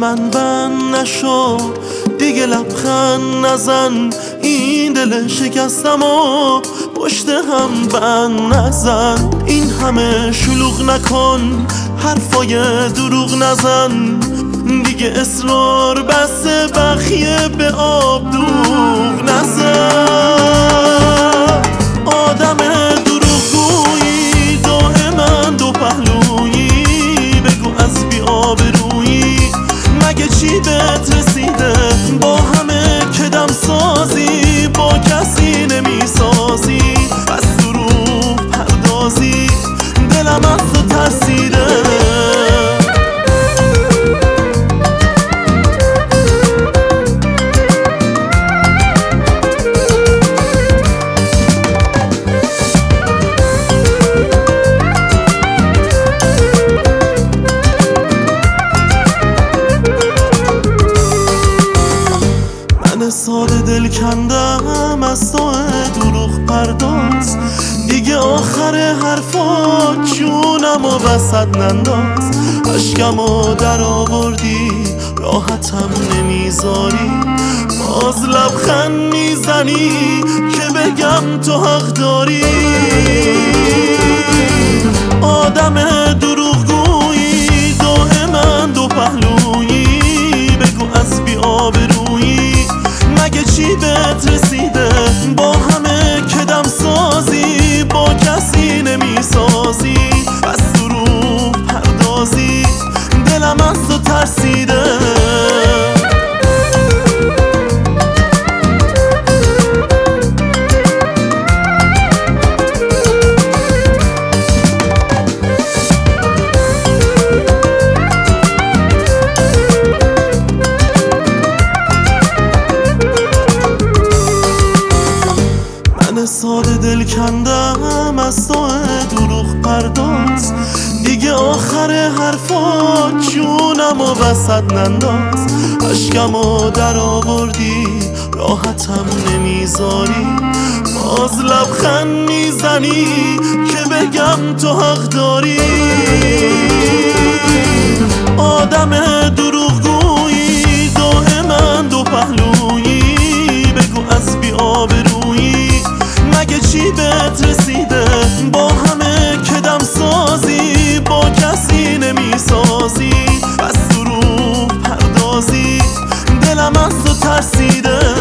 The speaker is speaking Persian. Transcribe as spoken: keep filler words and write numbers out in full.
من بند نشو، دیگه لبخند نزن، این دل شکستم و پشت هم بند نزن. این همه شلوغ نکن، حرفای دروغ نزن، دیگه اصرار بس بخیه به آب دوغ نزن. آدم دروغگویی دائما دو پهلویی، بگو از بی آبرویی مگه چی بهت رسیده؟ با همه که دم سازی با کسی نمیسازی، بس دروغ پردازی دلم از تو ترسیده. ساده دل کندم از تو دروغ پرداز، دیگه آخر حرفات جونم و وسط ننداز. عشقمو در آوردی راحتم نمیذاری، باز لبخند میزنی که بگم تو حق داری. آدم دروغگویی دائما دو پهلویی، بگو از بی آبرویی مگه چی بهت رسیده؟ با همه که دم سازی با کسی نمیسازی، بس دروغ پردازی دلم از تو ترسیده. ساده دل کندم از تو دروغ پرداز، دیگه آخر حرفات جونم و وسط ننداز. عشقمو در آوردی راحتم نمیذاری، باز لبخند میزنی که بگم تو حق داری. آدم دروغگویی دائما دو پهلویی، بگو از بی آبرویی مگه چی بهت رسیده؟ با همه که دم سازی با کسی نمیسازی، بس دروغ پردازی دلم از تو ترسیده.